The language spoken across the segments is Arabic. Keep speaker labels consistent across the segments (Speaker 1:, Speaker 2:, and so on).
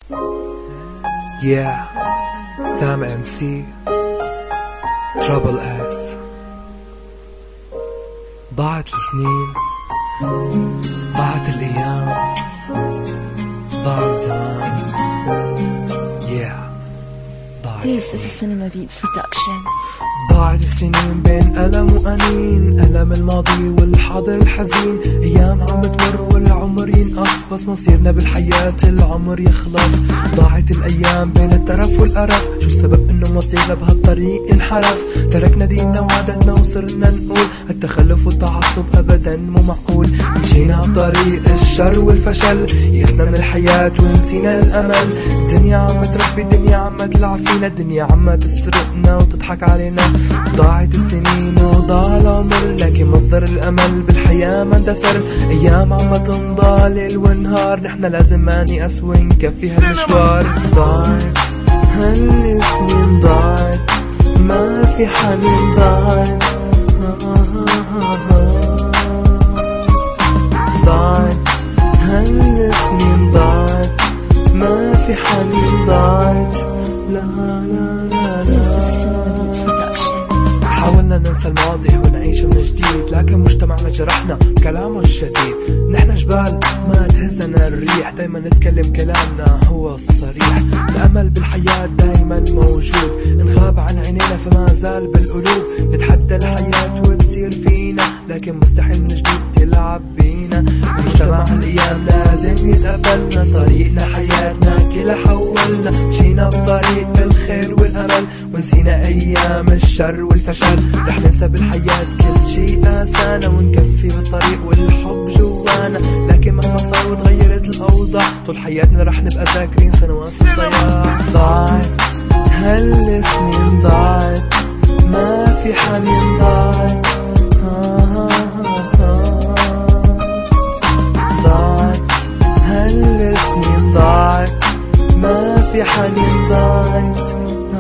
Speaker 1: Yeah, Sam MC, Trouble S. ضاعت السنين، ضاعت الأيام، ضاع الزمان. Yeah, ضاعت
Speaker 2: This is a Cinema Beats production.
Speaker 1: ضاعت السنين بين ألم وأنين، ألم الماضي والحاضر الحزين. أيام عم تمر والعمر ينقص، بس مصيرنا بالحياة العمر يخلص. ضاعت الأيام بين الترف والقرف، شو السبب إنه مصيرنا بهالطريق انحرف؟ تركنا ديننا وعادتنا وصرنا نقول التخلف والتعصب أبدا مو معقول. مشينا بطريق الشر والفشل، يئسنا من الحياة ونسينا الأمل. الدنيا عم تربي، الدنيا عم تلعب فينا، الدنيا عم تسرقنا وتضحك علينا. ضاعت السنين وضاع العمر، لكن مصدر الأمل بالحياة ما اندثر. أيام عم تمضى ليل ونهار، نحن لازم ما نيأس ونكفي هالمشوار. ضاعت هالسنين، ضاعت ما في حنين، ضاعت ضاعت هالسنين، ضاعت ما في حنين، ضاعت لا لا لا لا. حاولنا ننسى الماضي ونعيش من جديد، لكن مجتمعنا جرحنا بكلامه الشديد. نحن جبال ما تهزنا الريح، دايما نتكلم كلامنا هو الصريح. الأمل بالحياة دايما موجود، انغاب عن عينينا فما زال بالقلوب. نتحدى الحياة وتصير فينا، لكن مستحيل من جديد تلعب بينا. مجتمع الأيام لازم يتقبلنا، طريقنا حياتنا كلها حولنا. مشينا بطريق الخير والأمل، ونسينا أيام الشر والفشل. رح ننسى بالحياة كل شي قاسانا، ونكفي بالطريق والحب جوانا. لكن مهما صار وتغيرت الأوضاع، طول حياتنا رح نبقى ذاكرين سنوات الضياع. ضاعت هالسنين، ضاعت ما في حنين، ضاعت ضاعت هالسنين، ضاعت ما في حنين، ضاعت.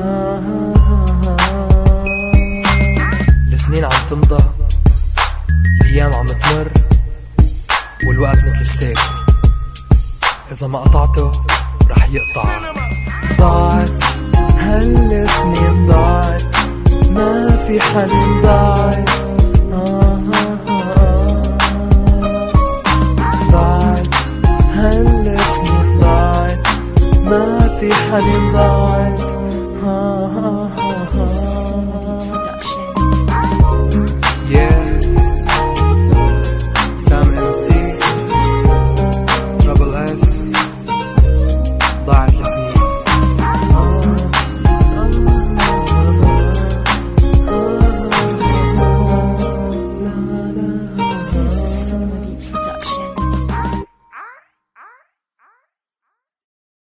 Speaker 1: السنين عم تمضى، الأيام عم تمر، والوقت مثل السيف، إذا ما قطعته رح يقطع. ضاعت هالسنين، ضاعت ما في حنين، ضاعت ضاعت هالسنين، ضاعت ما في حنين، ضاعت.